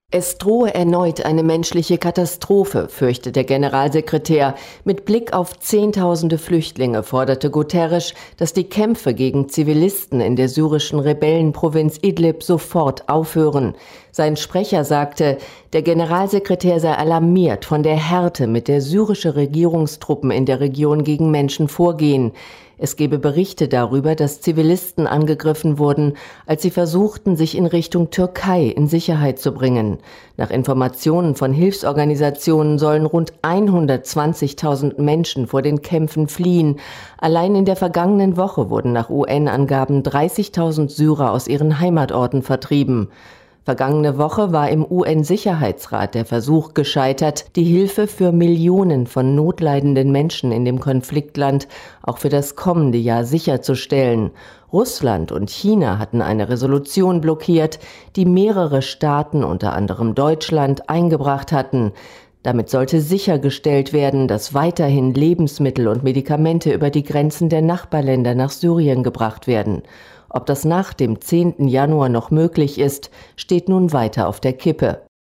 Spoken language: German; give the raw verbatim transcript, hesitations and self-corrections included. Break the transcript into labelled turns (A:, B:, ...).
A: Es drohe erneut eine menschliche Katastrophe, fürchtet der Generalsekretär. Mit Blick auf Zehntausende Flüchtlinge forderte Guterres, dass die Kämpfe gegen Zivilisten in der syrischen Rebellenprovinz Idlib sofort aufhören. Sein Sprecher sagte, der Generalsekretär sei alarmiert von der Härte, mit der syrische Regierungstruppen in der Region gegen Menschen vorgehen. Es gebe Berichte darüber, dass Zivilisten angegriffen wurden, als sie versuchten, sich in Richtung Türkei in Sicherheit zu bringen. Nach Informationen von Hilfsorganisationen sollen rund hundertzwanzigtausend Menschen vor den Kämpfen fliehen. Allein in der vergangenen Woche wurden nach U N-Angaben dreißigtausend Syrer aus ihren Heimatorten vertrieben. Vergangene Woche war im U N-Sicherheitsrat der Versuch gescheitert, die Hilfe für Millionen von notleidenden Menschen in dem Konfliktland auch für das kommende Jahr sicherzustellen. Russland und China hatten eine Resolution blockiert, die mehrere Staaten, unter anderem Deutschland, eingebracht hatten. Damit sollte sichergestellt werden, dass weiterhin Lebensmittel und Medikamente über die Grenzen der Nachbarländer nach Syrien gebracht werden. Ob das nach dem zehnten Januar noch möglich ist, steht nun weiter auf der Kippe.